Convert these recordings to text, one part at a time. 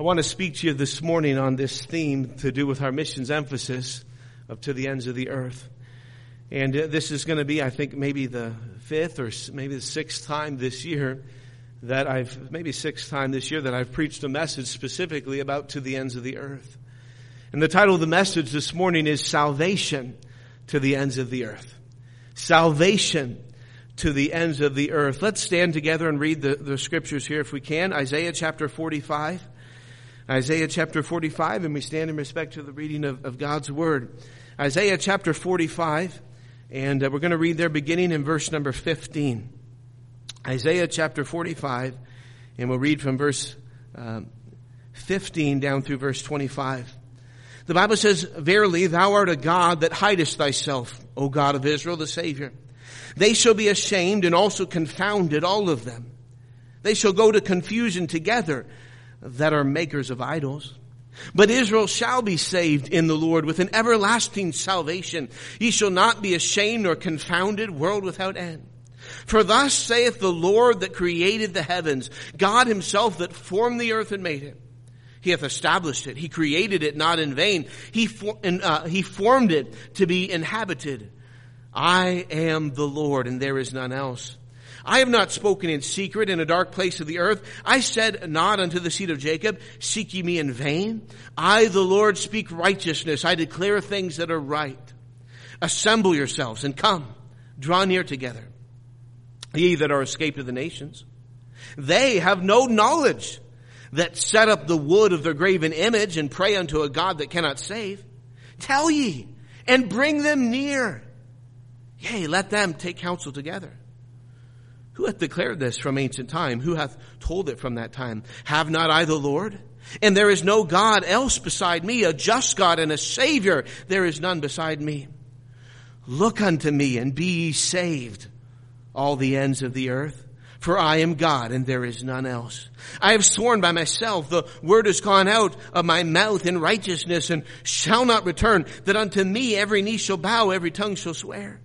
I want to speak to you this morning on this theme to do with our missions emphasis of To the Ends of the Earth. And this is going to be, I think, maybe the fifth or maybe the sixth time this year that I've preached a message specifically about To the Ends of the Earth. And the title of the message this morning is Salvation to the Ends of the Earth. Salvation to the ends of the earth. Let's stand together and read the scriptures here if we can. Isaiah chapter 45. Isaiah chapter 45, and we stand in respect to the reading of God's Word. Isaiah chapter 45, and we're going to read there beginning in verse number 15. Isaiah chapter 45, and we'll read from verse 15 down through verse 25. The Bible says, "Verily thou art a God that hidest thyself, O God of Israel, the Savior. They shall be ashamed and also confounded, all of them. They shall go to confusion together that are makers of idols. But Israel shall be saved in the Lord with an everlasting salvation. Ye shall not be ashamed nor confounded, world without end. For thus saith the Lord that created the heavens, God himself that formed the earth and made it. He hath established it. He created it not in vain. He formed it to be inhabited. I am the Lord, and there is none else. I have not spoken in secret in a dark place of the earth. I said not unto the seed of Jacob, seek ye me in vain. I, the Lord, speak righteousness. I declare things that are right. Assemble yourselves and come, draw near together. Ye that are escaped of the nations, they have no knowledge, that set up the wood of their graven image and pray unto a God that cannot save. Tell ye, and bring them near. Yea, let them take counsel together. Who hath declared this from ancient time? Who hath told it from that time? Have not I the Lord? And there is no God else beside me, a just God and a Savior. There is none beside me. Look unto me and be ye saved, all the ends of the earth. For I am God and there is none else. I have sworn by myself, the word has gone out of my mouth in righteousness and shall not return, that unto me every knee shall bow, every tongue shall swear.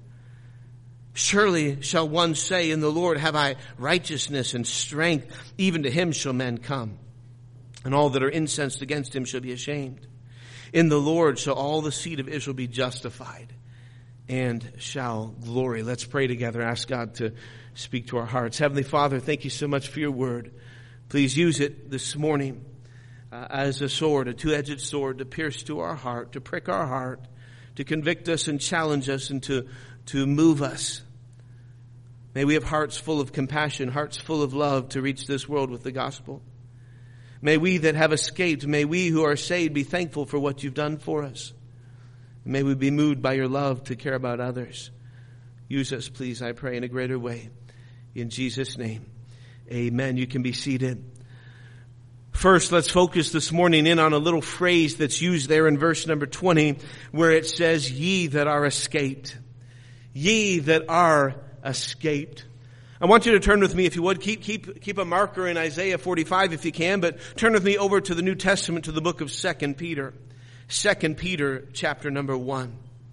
Surely shall one say, in the Lord have I righteousness and strength. Even to him shall men come. And all that are incensed against him shall be ashamed. In the Lord shall all the seed of Israel be justified and shall glory. Let's pray together. Ask God to speak to our hearts. Heavenly Father, thank you so much for your word. Please use it this morning as a sword, a two-edged sword to pierce to our heart, to prick our heart, to convict us and challenge us and to move us. May we have hearts full of compassion, hearts full of love to reach this world with the gospel. May we that have escaped, may we who are saved be thankful for what you've done for us. May we be moved by your love to care about others. Use us, please, I pray, in a greater way. In Jesus' name, amen. You can be seated. First, let's focus this morning in on a little phrase that's used there in verse number 20, where it says, ye that are escaped. Ye that are escaped. I want you to turn with me, if you would. Keep a marker in Isaiah 45 if you can, but turn with me over to the New Testament, to the book of 2 Peter. 2 Peter chapter number 1.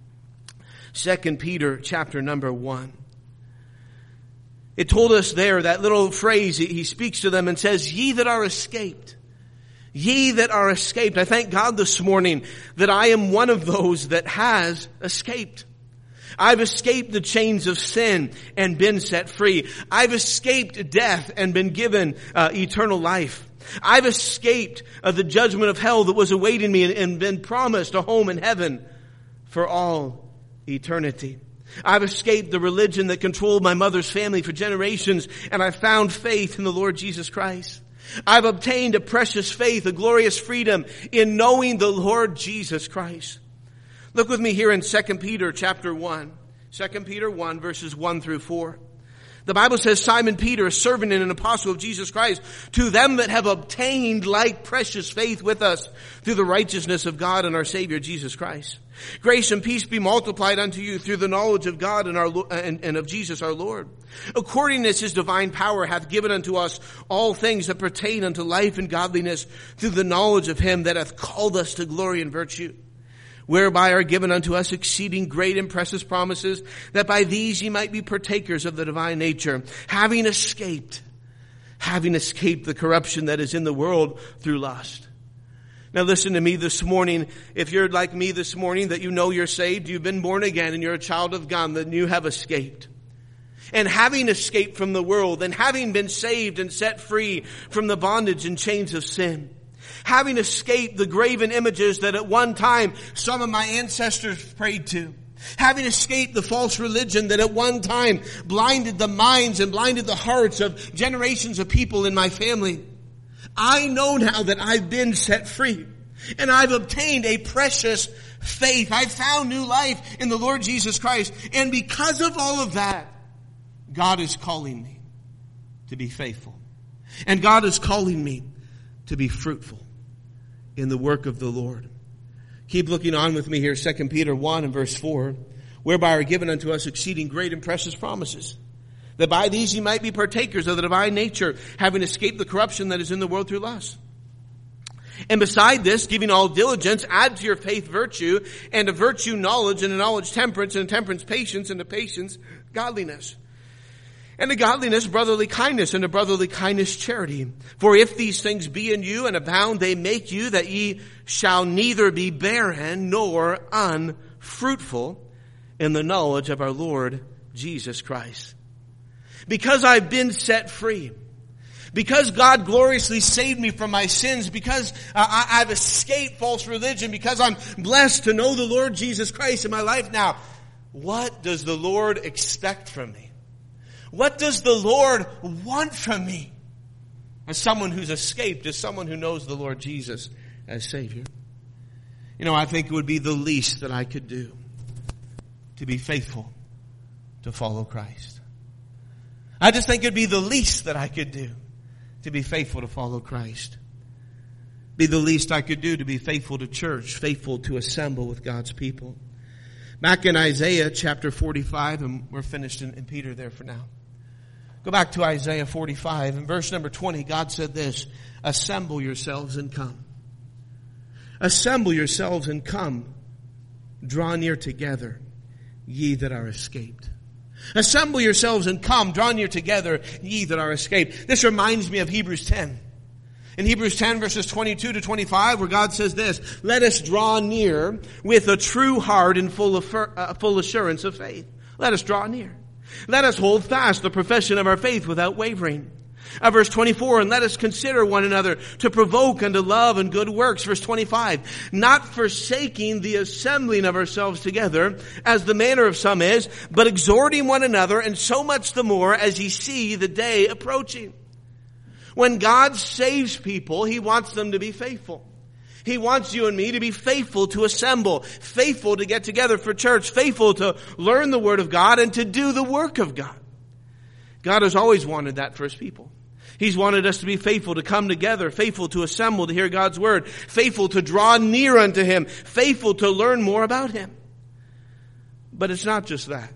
2 Peter chapter number 1. It told us there, that little phrase, he speaks to them and says, ye that are escaped. Ye that are escaped. I thank God this morning that I am one of those that has escaped. I've escaped the chains of sin and been set free. I've escaped death and been given eternal life. I've escaped the judgment of hell that was awaiting me and been promised a home in heaven for all eternity. I've escaped the religion that controlled my mother's family for generations, and I found faith in the Lord Jesus Christ. I've obtained a precious faith, a glorious freedom in knowing the Lord Jesus Christ. Look with me here in 2 Peter chapter 1. 2 Peter 1 verses 1 through 4. The Bible says, Simon Peter, a servant and an apostle of Jesus Christ, to them that have obtained like precious faith with us through the righteousness of God and our Savior Jesus Christ. Grace and peace be multiplied unto you through the knowledge of God and of Jesus our Lord. According as his divine power hath given unto us all things that pertain unto life and godliness through the knowledge of him that hath called us to glory and virtue, whereby are given unto us exceeding great and precious promises, that by these ye might be partakers of the divine nature, having escaped the corruption that is in the world through lust. Now listen to me this morning. If you're like me this morning, that you know you're saved, you've been born again, and you're a child of God, then you have escaped. And having escaped from the world, and having been saved and set free from the bondage and chains of sin, having escaped the graven images that at one time some of my ancestors prayed to, having escaped the false religion that at one time blinded the minds and blinded the hearts of generations of people in my family, I know now that I've been set free, and I've obtained a precious faith. I've found new life in the Lord Jesus Christ. And because of all of that, God is calling me to be faithful. And God is calling me to be fruitful in the work of the Lord. Keep looking on with me here, 2 Peter 1 and verse 4. Whereby are given unto us exceeding great and precious promises, that by these ye might be partakers of the divine nature, having escaped the corruption that is in the world through lust. And beside this, giving all diligence, add to your faith virtue, and to virtue knowledge, and to knowledge temperance, and to temperance patience, and to patience godliness. And to godliness brotherly kindness, and to brotherly kindness charity. For if these things be in you and abound, they make you that ye shall neither be barren nor unfruitful in the knowledge of our Lord Jesus Christ. Because I've been set free, because God gloriously saved me from my sins, because I've escaped false religion, because I'm blessed to know the Lord Jesus Christ in my life now, what does the Lord expect from me? What does the Lord want from me? As someone who's escaped, as someone who knows the Lord Jesus as Savior. You know, I think it would be the least that I could do to be faithful to follow Christ. I just think it'd be the least that I could do to be faithful to follow Christ. Be the least I could do to be faithful to church, faithful to assemble with God's people. Back in Isaiah chapter 45, and we're finished in Peter there for now. Go back to Isaiah 45, and verse number 20, God said this, assemble yourselves and come. Assemble yourselves and come. Draw near together, ye that are escaped. Assemble yourselves and come, draw near together, ye that are escaped. This reminds me of Hebrews 10. In Hebrews 10 verses 22 to 25, where God says this, let us draw near with a true heart and full assurance of faith. Let us draw near. Let us hold fast the profession of our faith without wavering. Verse 24, and let us consider one another to provoke unto love and good works. Verse 25, not forsaking the assembling of ourselves together, as the manner of some is, but exhorting one another, and so much the more as ye see the day approaching. When God saves people, He wants them to be faithful. He wants you and me to be faithful to assemble, faithful to get together for church, faithful to learn the Word of God and to do the work of God. God has always wanted that for His people. He's wanted us to be faithful, to come together, faithful to assemble, to hear God's Word, faithful to draw near unto Him, faithful to learn more about Him. But it's not just that.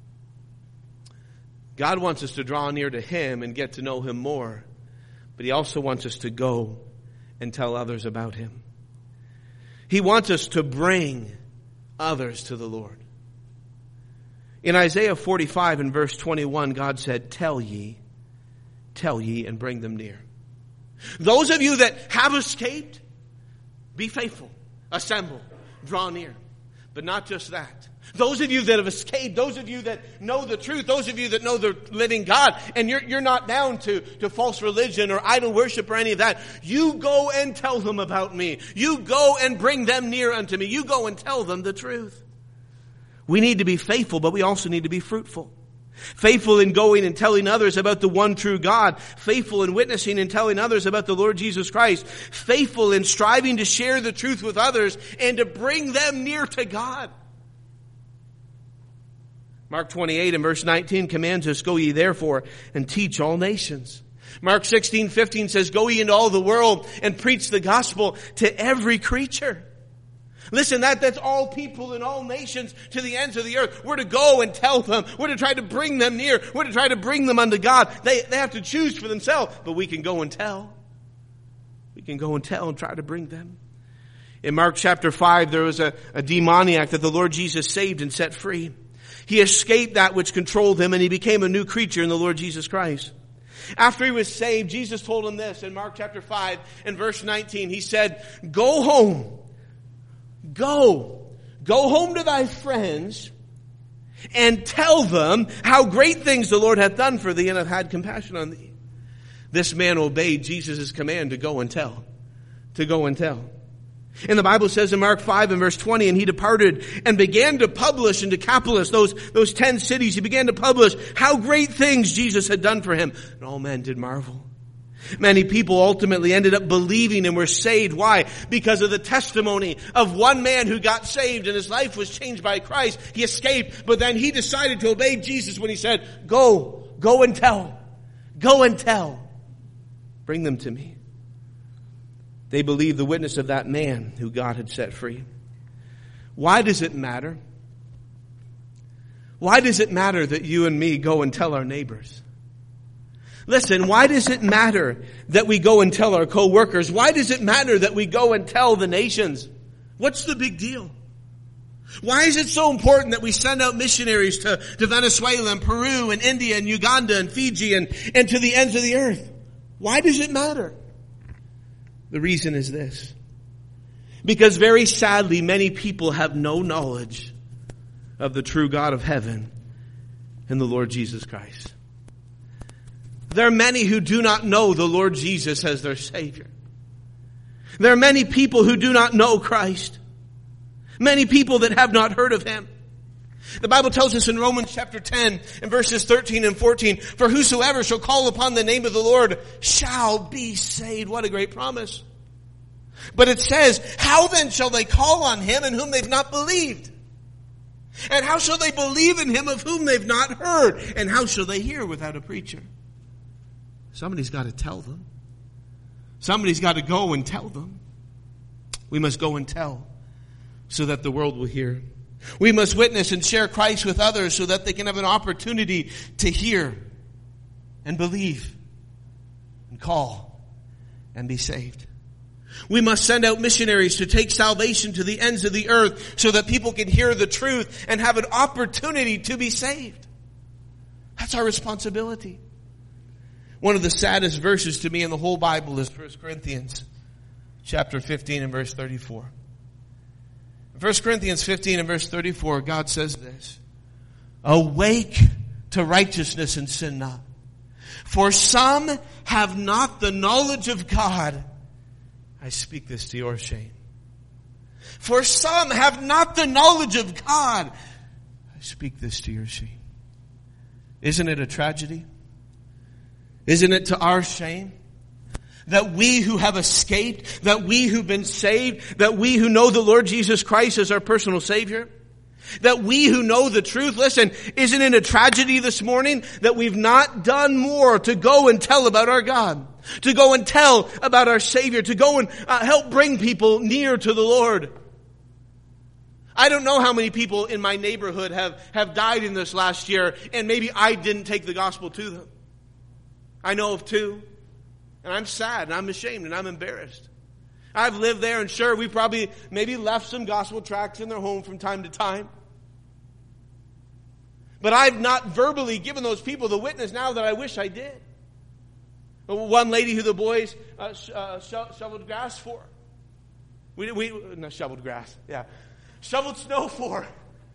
God wants us to draw near to Him and get to know Him more. But He also wants us to go and tell others about Him. He wants us to bring others to the Lord. In Isaiah 45 and verse 21, God said, tell ye, and bring them near. Those of you that have escaped, be faithful, assemble, draw near. But not just that. Those of you that have escaped, those of you that know the truth, those of you that know the living God, and you're not down to false religion or idol worship or any of that, you go and tell them about me. You go and bring them near unto me. You go and tell them the truth. We need to be faithful, but we also need to be fruitful. Faithful in going and telling others about the one true God. Faithful in witnessing and telling others about the Lord Jesus Christ. Faithful in striving to share the truth with others and to bring them near to God. Mark 28 and verse 19 commands us, go ye therefore and teach all nations. Mark 16:15 says, go ye into all the world and preach the gospel to every creature. Listen, that's all people in all nations to the ends of the earth. We're to go and tell them. We're to try to bring them near. We're to try to bring them unto God. They have to choose for themselves, but we can go and tell. We can go and tell and try to bring them. In Mark chapter 5, there was a demoniac that the Lord Jesus saved and set free. He escaped that which controlled him, and he became a new creature in the Lord Jesus Christ. After he was saved, Jesus told him this in Mark chapter 5 and verse 19. He said, go home. Go home to thy friends and tell them how great things the Lord hath done for thee and hath had compassion on thee. This man obeyed Jesus' command to go and tell. To go and tell. And the Bible says in Mark 5 and verse 20, and he departed and began to publish in Decapolis, those 10 cities. He began to publish how great things Jesus had done for him. And all men did marvel. Many people ultimately ended up believing and were saved. Why? Because of the testimony of one man who got saved and his life was changed by Christ. He escaped, but then he decided to obey Jesus when he said, go and tell. Go and tell. Bring them to me. They believed the witness of that man who God had set free. Why does it matter? Why does it matter that you and me go and tell our neighbors? Listen, why does it matter that we go and tell our co-workers? Why does it matter that we go and tell the nations? What's the big deal? Why is it so important that we send out missionaries to Venezuela and Peru and India and Uganda and Fiji and to the ends of the earth? Why does it matter? The reason is this. Because very sadly, many people have no knowledge of the true God of heaven and the Lord Jesus Christ. There are many who do not know the Lord Jesus as their Savior. There are many people who do not know Christ. Many people that have not heard of Him. The Bible tells us in Romans chapter 10 and verses 13 and 14, for whosoever shall call upon the name of the Lord shall be saved. What a great promise. But it says, how then shall they call on Him in whom they've not believed? And how shall they believe in Him of whom they've not heard? And how shall they hear without a preacher? Somebody's got to tell them. Somebody's got to go and tell them. We must go and tell so that the world will hear. We must witness and share Christ with others so that they can have an opportunity to hear and believe and call and be saved. We must send out missionaries to take salvation to the ends of the earth so that people can hear the truth and have an opportunity to be saved. That's our responsibility. One of the saddest verses to me in the whole Bible is 1 Corinthians chapter 15 and verse 34. In 1 Corinthians 15 and verse 34, God says this, awake to righteousness and sin not. For some have not the knowledge of God. I speak this to your shame. For some have not the knowledge of God. I speak this to your shame. Isn't it a tragedy? Isn't it to our shame that we who have escaped, that we who've been saved, that we who know the Lord Jesus Christ as our personal Savior, that we who know the truth, listen, isn't it a tragedy this morning that we've not done more to go and tell about our God, to go and tell about our Savior, to go and help bring people near to the Lord? I don't know how many people in my neighborhood have died in this last year, and maybe I didn't take the gospel to them. I know of 2. And I'm sad and I'm ashamed and I'm embarrassed. I've lived there, and sure, we probably maybe left some gospel tracts in their home from time to time. But I've not verbally given those people the witness now that I wish I did. One lady who the boys shoveled grass for. We not shoveled grass, yeah. Shoveled snow for.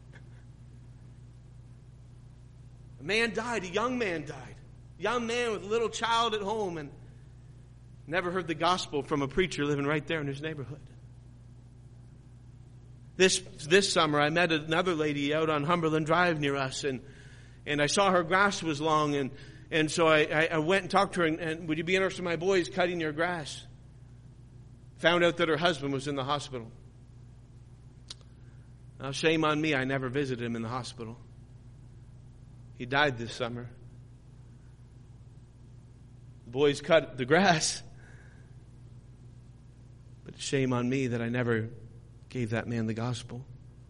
A man died, a young man died. Young man with a little child at home, and never heard the gospel from a preacher living right there in his neighborhood. This summer, I met another lady out on Humberland Drive near us, and I saw her grass was long, and so I went and talked to her, and would you be interested in my boys cutting your grass? Found out that her husband was in the hospital. Now, shame on me, I never visited him in the hospital. He died this summer. The boys cut the grass. But shame on me that I never gave that man the gospel.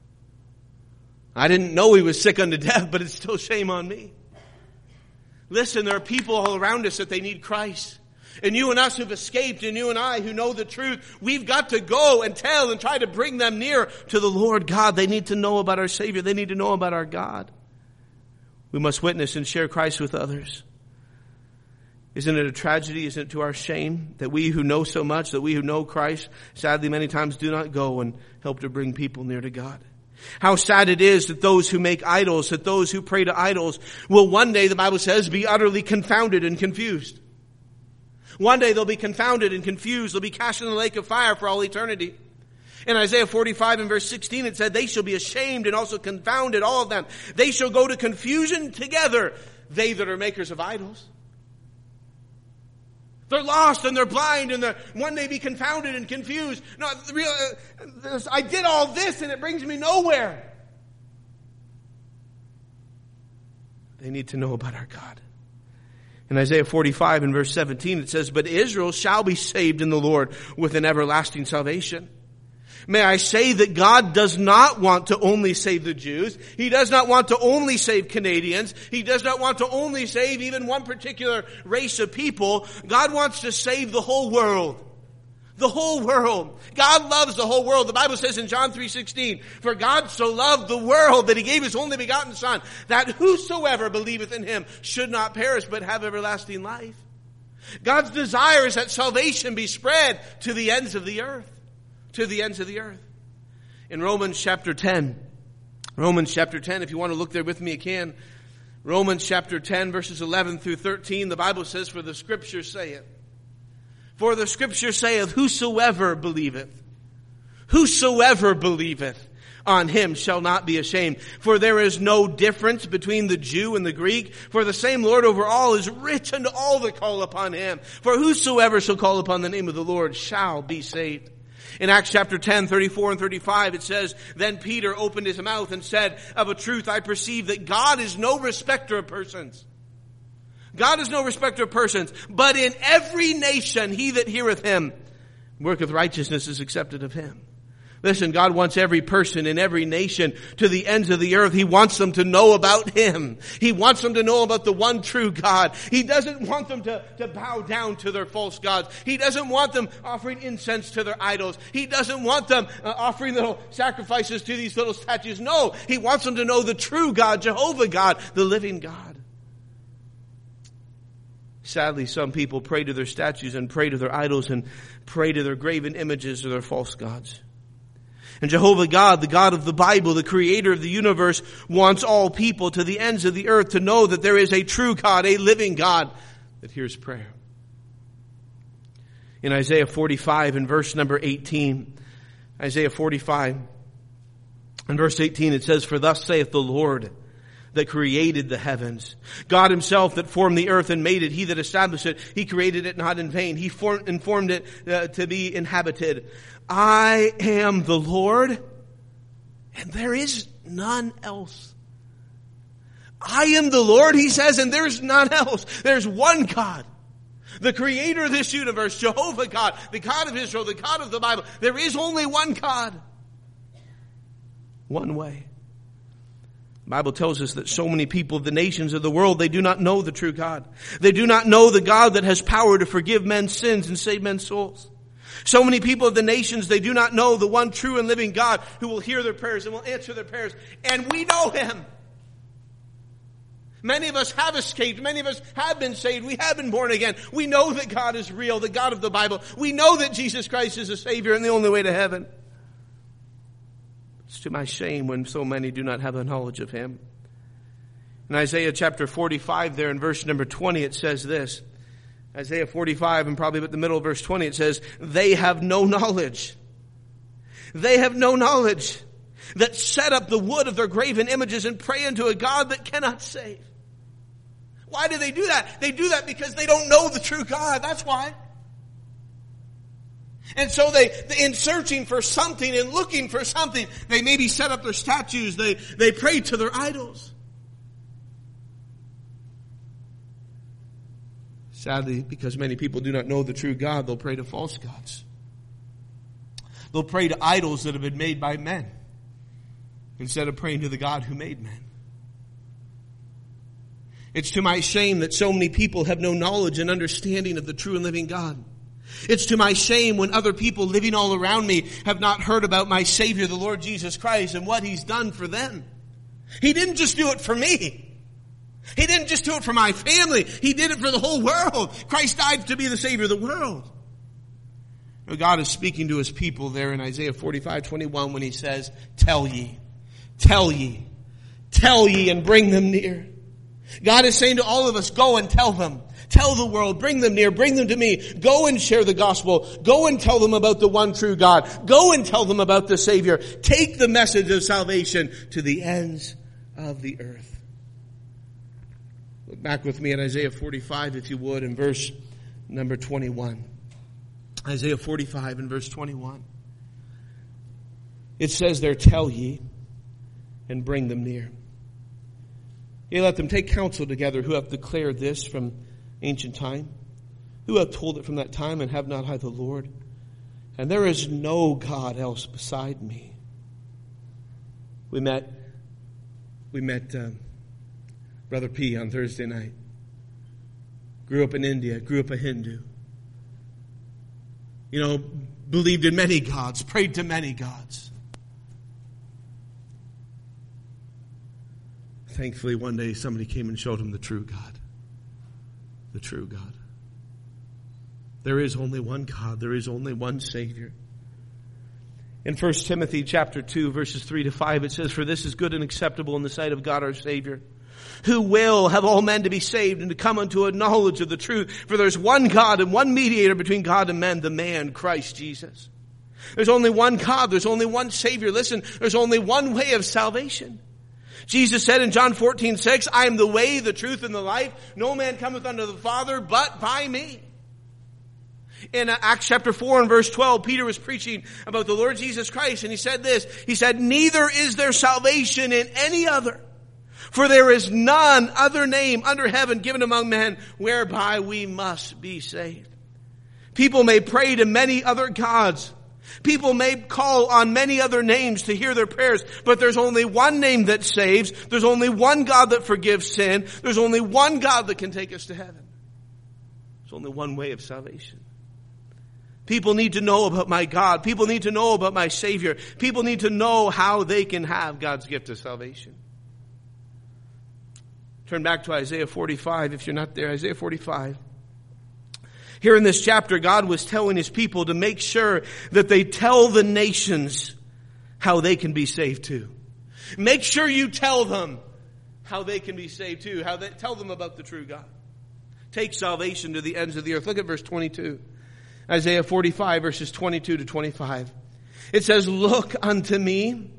I didn't know he was sick unto death, but it's still shame on me. Listen, there are people all around us that they need Christ. And you and us who've escaped, and you and I who know the truth, we've got to go and tell and try to bring them near to the Lord God. They need to know about our Savior. They need to know about our God. We must witness and share Christ with others. Isn't it a tragedy? Isn't it to our shame that we who know so much, that we who know Christ, sadly many times do not go and help to bring people near to God? How sad it is that those who make idols, that those who pray to idols will one day, the Bible says, be utterly confounded and confused. One day they'll be confounded and confused. They'll be cast in the lake of fire for all eternity. In Isaiah 45 and verse 16 it said, they shall be ashamed and also confounded, all of them. They shall go to confusion together, they that are makers of idols. They're lost and they're blind and one day be confounded and confused. No, I did all this and it brings me nowhere. They need to know about our God. In Isaiah 45 and verse 17 it says, but Israel shall be saved in the Lord with an everlasting salvation. May I say that God does not want to only save the Jews. He does not want to only save Canadians. He does not want to only save even one particular race of people. God wants to save the whole world. The whole world. God loves the whole world. The Bible says in John 3:16, for God so loved the world that he gave his only begotten Son, that whosoever believeth in him should not perish but have everlasting life. God's desire is that salvation be spread to the ends of the earth. To the ends of the earth. In Romans chapter 10, if you want to look there with me, you can. Romans chapter 10, verses 11 through 13, the Bible says, for the Scripture saith, whosoever believeth on him shall not be ashamed. For there is no difference between the Jew and the Greek. For the same Lord over all is rich unto all that call upon him. For whosoever shall call upon the name of the Lord shall be saved. In Acts chapter 10, 34 and 35, it says, then Peter opened his mouth and said, of a truth I perceive that God is no respecter of persons. God is no respecter of persons, but in every nation he that heareth him worketh righteousness is accepted of him. Listen, God wants every person in every nation to the ends of the earth. He wants them to know about him. He wants them to know about the one true God. He doesn't want them to bow down to their false gods. He doesn't want them offering incense to their idols. He doesn't want them offering little sacrifices to these little statues. No, he wants them to know the true God, Jehovah God, the living God. Sadly, some people pray to their statues and pray to their idols and pray to their graven images or their false gods. And Jehovah God, the God of the Bible, the creator of the universe, wants all people to the ends of the earth to know that there is a true God, a living God that hears prayer. In Isaiah 45 and verse number 18, Isaiah 45 and verse 18, it says, for thus saith the Lord that created the heavens, God himself that formed the earth and made it, he that established it, he created it not in vain. He formed it to be inhabited. I am the Lord, and there is none else. I am the Lord, he says, and there's none else. There's one God, the creator of this universe, Jehovah God, the God of Israel, the God of the Bible. There is only one God. One way. The Bible tells us that so many people of the nations of the world, they do not know the true God. They do not know the God that has power to forgive men's sins and save men's souls. So many people of the nations, they do not know the one true and living God who will hear their prayers and will answer their prayers. And we know him. Many of us have escaped. Many of us have been saved. We have been born again. We know that God is real, the God of the Bible. We know that Jesus Christ is the Savior and the only way to heaven. It's to my shame when so many do not have the knowledge of him. In Isaiah chapter 45 there in verse number 20 it says this. Isaiah 45 and probably about the middle of verse 20 it says, they have no knowledge. They have no knowledge that set up the wood of their graven images and pray unto a God that cannot save. Why do they do that? They do that because they don't know the true God. That's why. And so they in searching for something and looking for something, they maybe set up their statues. They pray to their idols. Sadly, because many people do not know the true God, they'll pray to false gods. They'll pray to idols that have been made by men instead of praying to the God who made men. It's to my shame that so many people have no knowledge and understanding of the true and living God. It's to my shame when other people living all around me have not heard about my Savior, the Lord Jesus Christ, and what he's done for them. He didn't just do it for me. He didn't just do it for my family. He did it for the whole world. Christ died to be the Savior of the world. God is speaking to his people there in Isaiah 45:21 when he says, tell ye, tell ye, tell ye, and bring them near. God is saying to all of us, go and tell them. Tell the world, bring them near, bring them to me. Go and share the gospel. Go and tell them about the one true God. Go and tell them about the Savior. Take the message of salvation to the ends of the earth. Look back with me at Isaiah 45, if you would, in verse number 21. Isaiah 45 and verse 21. It says there, tell ye and bring them near. Ye let them take counsel together who have declared this from ancient time, who have told it from that time, and have not I the Lord? And there is no God else beside me. We met Brother P on Thursday night. Grew up in India, grew up a Hindu. Believed in many gods, prayed to many gods. Thankfully, one day somebody came and showed him the true God. The true God. There is only one God. There is only one Savior. In 1 Timothy chapter 2, verses 3 to 5, it says, for this is good and acceptable in the sight of God our Savior, who will have all men to be saved and to come unto a knowledge of the truth. For there's one God and one mediator between God and men, the man, Christ Jesus. There's only one God. There's only one Savior. Listen, there's only one way of salvation. Jesus said in John 14:6, I am the way, the truth, and the life. No man cometh unto the Father but by me. In Acts chapter 4 and verse 12, Peter was preaching about the Lord Jesus Christ, and he said this. He said, neither is there salvation in any other. For there is none other name under heaven given among men whereby we must be saved. People may pray to many other gods. People may call on many other names to hear their prayers, but there's only one name that saves. There's only one God that forgives sin. There's only one God that can take us to heaven. There's only one way of salvation. People need to know about my God. People need to know about my Savior. People need to know how they can have God's gift of salvation. Turn back to Isaiah 45 if you're not there. Isaiah 45. Here in this chapter, God was telling his people to make sure that they tell the nations how they can be saved too. Make sure you tell them how they can be saved too. Tell them about the true God. Take salvation to the ends of the earth. Look at verse 22. Isaiah 45 verses 22 to 25. It says, look unto me.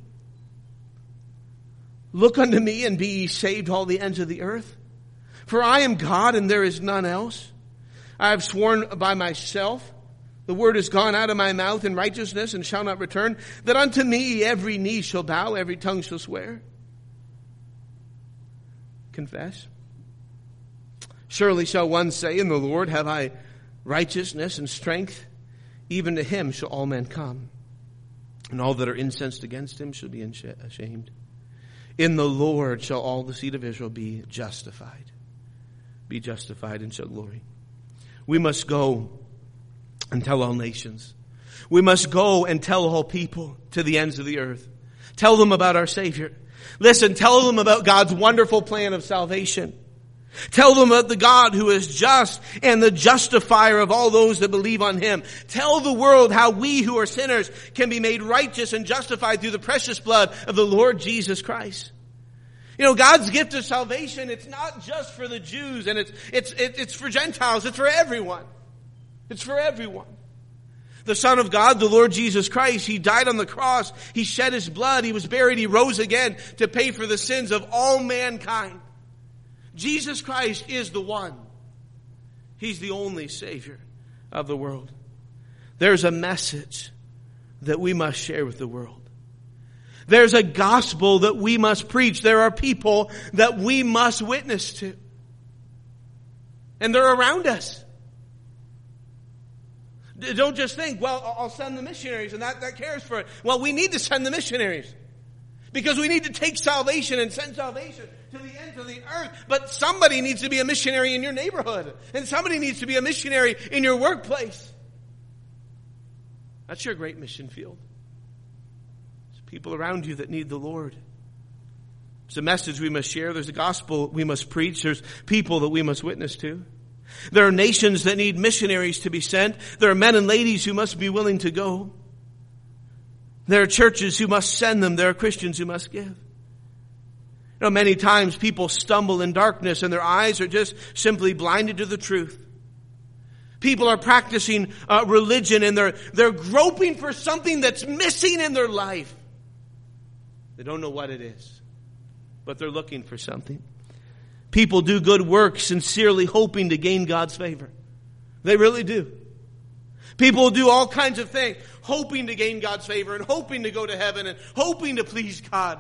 Look unto me and be ye saved all the ends of the earth. For I am God and there is none else. I have sworn by myself, the word is gone out of my mouth in righteousness and shall not return, that unto me every knee shall bow, every tongue shall swear. Confess. Surely shall one say, in the Lord have I righteousness and strength. Even to him shall all men come. And all that are incensed against him shall be ashamed. In the Lord shall all the seed of Israel be justified. Be justified and shall glory. We must go and tell all nations. We must go and tell all people to the ends of the earth. Tell them about our Savior. Listen, tell them about God's wonderful plan of salvation. Tell them about the God who is just and the justifier of all those that believe on him. Tell the world how we who are sinners can be made righteous and justified through the precious blood of the Lord Jesus Christ. God's gift of salvation, it's not just for the Jews and it's for Gentiles. It's for everyone. It's for everyone. The Son of God, the Lord Jesus Christ, he died on the cross. He shed his blood. He was buried. He rose again to pay for the sins of all mankind. Jesus Christ is the one. He's the only Savior of the world. There's a message that we must share with the world. There's a gospel that we must preach. There are people that we must witness to. And they're around us. Don't just think, well, I'll send the missionaries and that cares for it. Well, we need to send the missionaries. Because we need to take salvation and send salvation to the ends of the earth. But somebody needs to be a missionary in your neighborhood. And somebody needs to be a missionary in your workplace. That's your great mission field. There's people around you that need the Lord. There's a message we must share. There's a gospel we must preach. There's people that we must witness to. There are nations that need missionaries to be sent. There are men and ladies who must be willing to go. There are churches who must send them. There are Christians who must give. You know, many times people stumble in darkness and their eyes are just simply blinded to the truth. People are practicing religion and they're groping for something that's missing in their life. They don't know what it is, but they're looking for something. People do good work sincerely hoping to gain God's favor. They really do. People do all kinds of things hoping to gain God's favor and hoping to go to heaven and hoping to please God.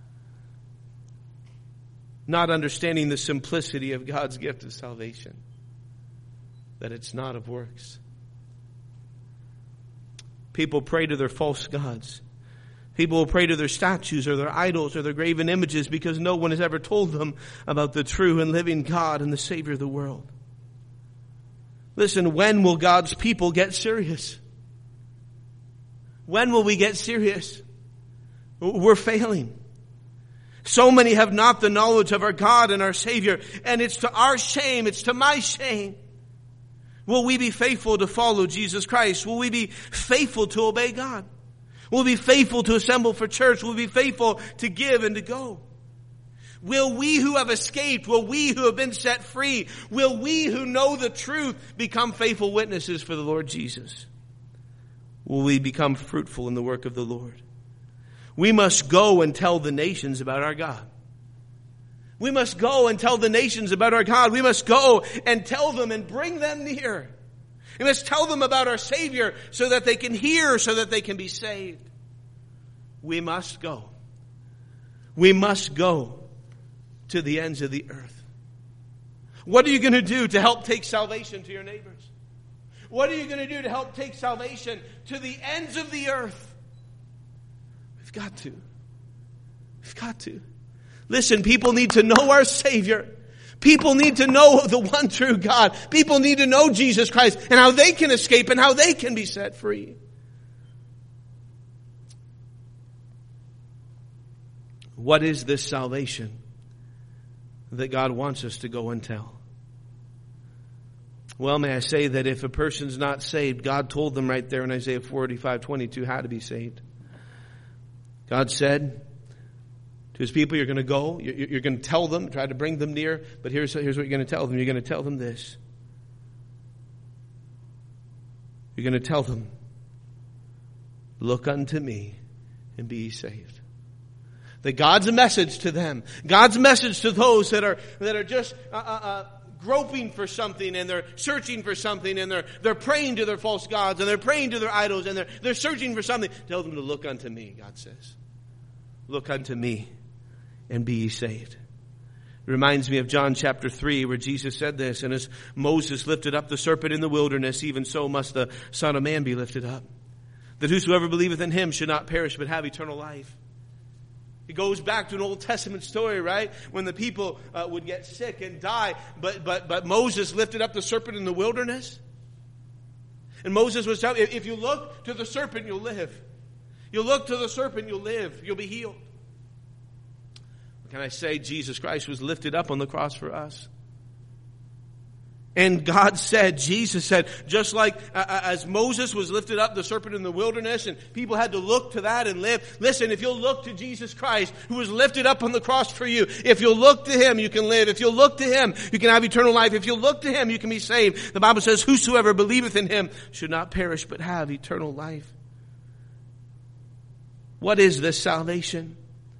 Not understanding the simplicity of God's gift of salvation. That it's not of works. People pray to their false gods. People will pray to their statues or their idols or their graven images because no one has ever told them about the true and living God and the Savior of the world. Listen, when will God's people get serious? When will we get serious? We're failing. So many have not the knowledge of our God and our Savior, and it's to our shame, it's to my shame. Will we be faithful to follow Jesus Christ? Will we be faithful to obey God? Will we be faithful to assemble for church? Will we be faithful to give and to go? Will we who have escaped, will we who have been set free, will we who know the truth become faithful witnesses for the Lord Jesus? Will we become fruitful in the work of the Lord? We must go and tell the nations about our God. We must go and tell the nations about our God. We must go and tell them and bring them near. We must tell them about our Savior so that they can hear, so that they can be saved. We must go. We must go to the ends of the earth. What are you going to do to help take salvation to your neighbors? What are you going to do to help take salvation to the ends of the earth? We've got to. We've got to. Listen, people need to know our Savior. People need to know the one true God. People need to know Jesus Christ and how they can escape and how they can be set free. What is this salvation that God wants us to go and tell? Well, may I say that if a person's not saved, God told them right there in Isaiah 45:22 how to be saved. God said to His people, you're going to go, you're going to tell them, try to bring them near, but here's what you're going to tell them. You're going to tell them this. You're going to tell them, look unto me and be ye saved. That God's message to them, God's message to those that are just groping for something and they're searching for something and they're praying to their false gods and they're praying to their idols and they're searching for something. Tell them to look unto me, God says. Look unto me and be ye saved. It reminds me of John chapter 3 where Jesus said this, and as Moses lifted up the serpent in the wilderness, even so must the Son of Man be lifted up, that whosoever believeth in Him should not perish but have eternal life. It goes back to an Old Testament story, right? When the people would get sick and die, but Moses lifted up the serpent in the wilderness. And Moses was telling, if you look to the serpent, you'll live. You look to the serpent, you'll live. You'll be healed. Can I say Jesus Christ was lifted up on the cross for us? And God said, Jesus said, just like as Moses was lifted up the serpent in the wilderness and people had to look to that and live. Listen, if you'll look to Jesus Christ who was lifted up on the cross for you, if you'll look to Him, you can live. If you'll look to Him, you can have eternal life. If you'll look to Him, you can be saved. The Bible says, whosoever believeth in Him should not perish but have eternal life. What is this salvation?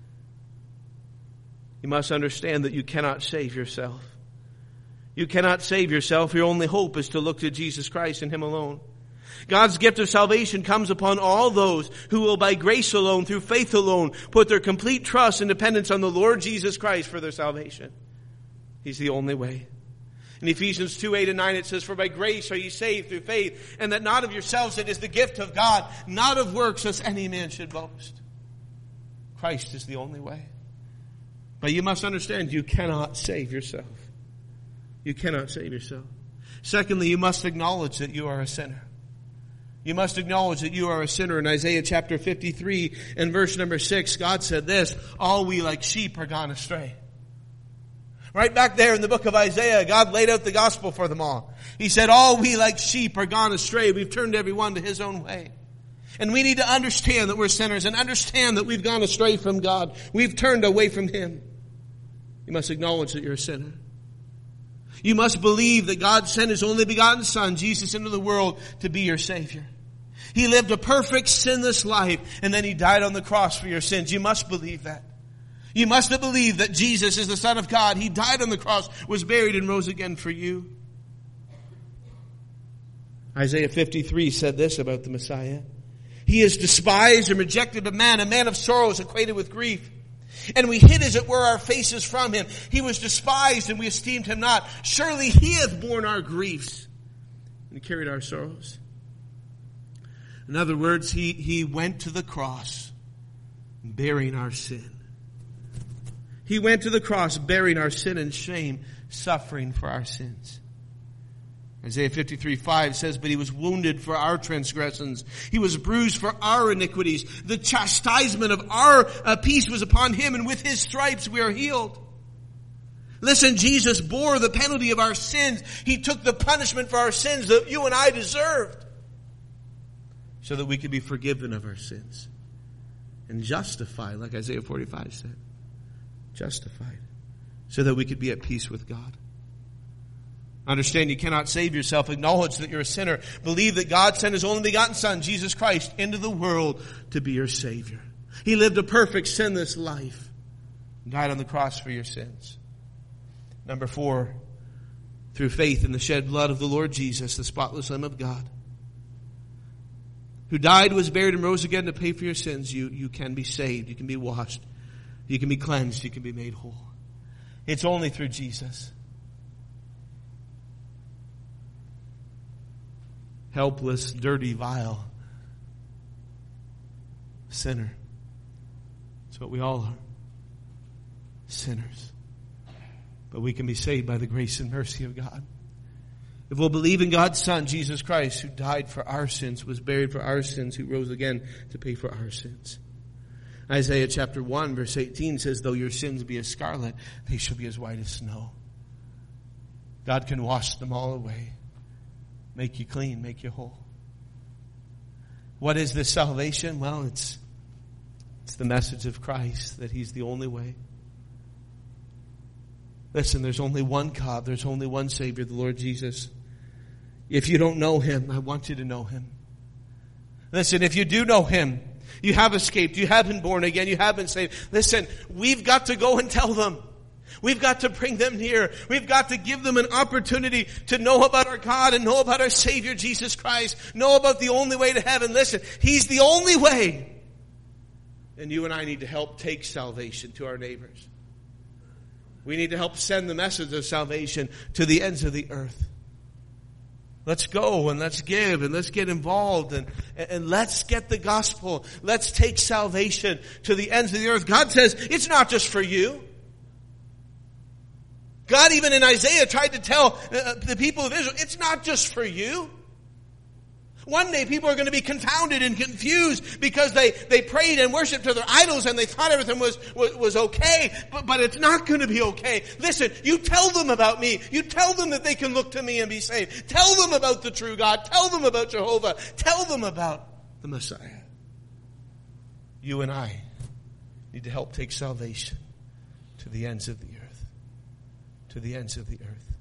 You must understand that you cannot save yourself. You cannot save yourself. Your only hope is to look to Jesus Christ and Him alone. God's gift of salvation comes upon all those who will by grace alone, through faith alone, put their complete trust and dependence on the Lord Jesus Christ for their salvation. He's the only way. In Ephesians 2:8-9 it says, for by grace are ye saved through faith, and that not of yourselves, it is the gift of God, not of works, lest any man should boast. Christ is the only way. But you must understand, you cannot save yourself. You cannot save yourself. Secondly, you must acknowledge that you are a sinner. You must acknowledge that you are a sinner. In Isaiah chapter 53 and verse number 6, God said this, all we like sheep are gone astray. Right back there in the book of Isaiah, God laid out the gospel for them all. He said, all we like sheep are gone astray. We've turned everyone to his own way. And we need to understand that we're sinners and understand that we've gone astray from God. We've turned away from him. You must acknowledge that you're a sinner. You must believe that God sent his only begotten Son, Jesus, into the world to be your Savior. He lived a perfect, sinless life, and then he died on the cross for your sins. You must believe that. You must believe that Jesus is the Son of God. He died on the cross, was buried, and rose again for you. Isaiah 53 said this about the Messiah. He is despised and rejected of man, a man of sorrows, acquainted with grief. And we hid, as it were, our faces from him. He was despised, and we esteemed him not. Surely he hath borne our griefs and carried our sorrows. In other words, he went to the cross, bearing our sin. He went to the cross, bearing our sin and shame, suffering for our sins. Isaiah 53:5 says, but he was wounded for our transgressions. He was bruised for our iniquities. The chastisement of our peace was upon him, and with his stripes we are healed. Listen, Jesus bore the penalty of our sins. He took the punishment for our sins that you and I deserved, so that we could be forgiven of our sins and justified, like Isaiah 45 said. Justified, so that we could be at peace with God. Understand you cannot save yourself. Acknowledge that you're a sinner. Believe that God sent his only begotten Son, Jesus Christ, into the world to be your Savior. He lived a perfect, sinless life and died on the cross for your sins. Number 4, through faith in the shed blood of the Lord Jesus, the spotless Lamb of God, who died, was buried, and rose again to pay for your sins, you can be saved. You can be washed. You can be cleansed. You can be made whole. It's only through Jesus. Helpless, dirty, vile sinner. That's what we all are. Sinners. But we can be saved by the grace and mercy of God. If we'll believe in God's Son, Jesus Christ, who died for our sins, was buried for our sins, who rose again to pay for our sins. Isaiah chapter 1 verse 18 says, though your sins be as scarlet, they shall be as white as snow. God can wash them all away. Make you clean, make you whole. What is this salvation? Well, it's the message of Christ, that he's the only way. Listen, there's only one God, there's only one Savior, the Lord Jesus. If you don't know him, I want you to know him. Listen, if you do know him, you have escaped, you have been born again, you have been saved. Listen, we've got to go and tell them. We've got to bring them near. We've got to give them an opportunity to know about our God and know about our Savior, Jesus Christ. Know about the only way to heaven. Listen, he's the only way. And you and I need to help take salvation to our neighbors. We need to help send the message of salvation to the ends of the earth. Let's go and let's give and let's get involved and let's get the gospel. Let's take salvation to the ends of the earth. God says it's not just for you. God, even in Isaiah, tried to tell the people of Israel, it's not just for you. One day people are going to be confounded and confused because they prayed and worshiped to their idols and they thought everything was okay, but it's not going to be okay. Listen, you tell them about me. You tell them that they can look to me and be saved. Tell them about the true God. Tell them about Jehovah. Tell them about the Messiah. You and I need to help take salvation to the ends of the earth. To the ends of the earth.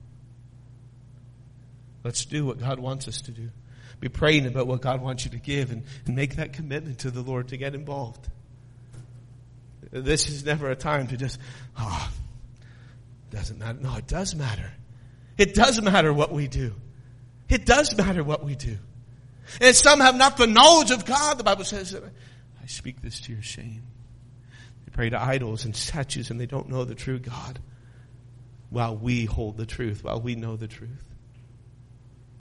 Let's do what God wants us to do. Be praying about what God wants you to give and make that commitment to the Lord to get involved. This is never a time to just, doesn't matter. No, it does matter. It does matter what we do. It does matter what we do. And some have not the knowledge of God. The Bible says that I speak this to your shame. They pray to idols and statues and they don't know the true God. While we hold the truth, while we know the truth.